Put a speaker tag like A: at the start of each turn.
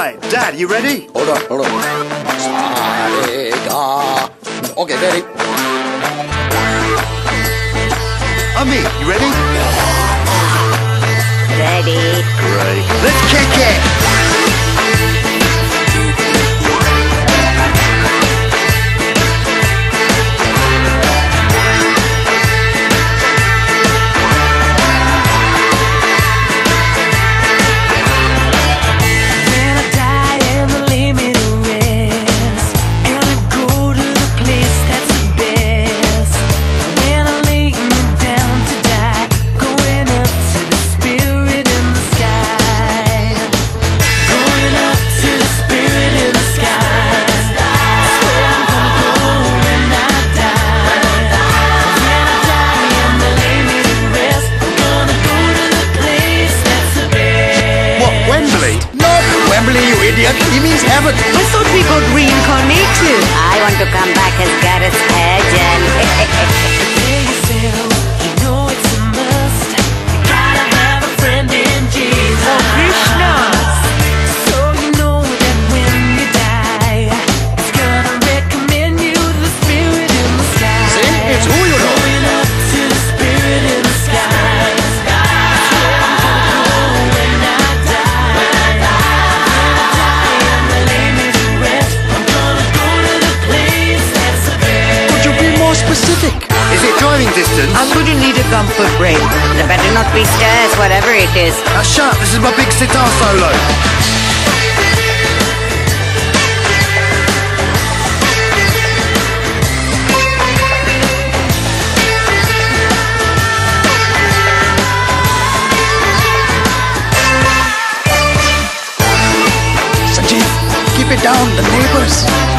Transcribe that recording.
A: Right, Dad, you ready?
B: Hold on. Sa-re-ga. Okay, ready.
A: Ami, you ready?
C: Ready.
A: Great. Let's kick it!
B: Wembley, you idiot! He means heaven!
C: I thought we got reincarnated. I want to come back as Gareth Pageant. You know it's a must. You gotta have a friend in Jesus. Oh, Krishna! So you know that when you die, it's gonna recommend you to the spirit in the sky.
B: See? It's who you know.
C: Going up to the spirit in the sky.
B: Specific.
A: Is it driving distance?
C: I'm going to need a comfort break. There better not be stairs, whatever it is.
A: Now shut up, this is my big sitar solo.
B: Sanjeev, keep it down, the neighbors.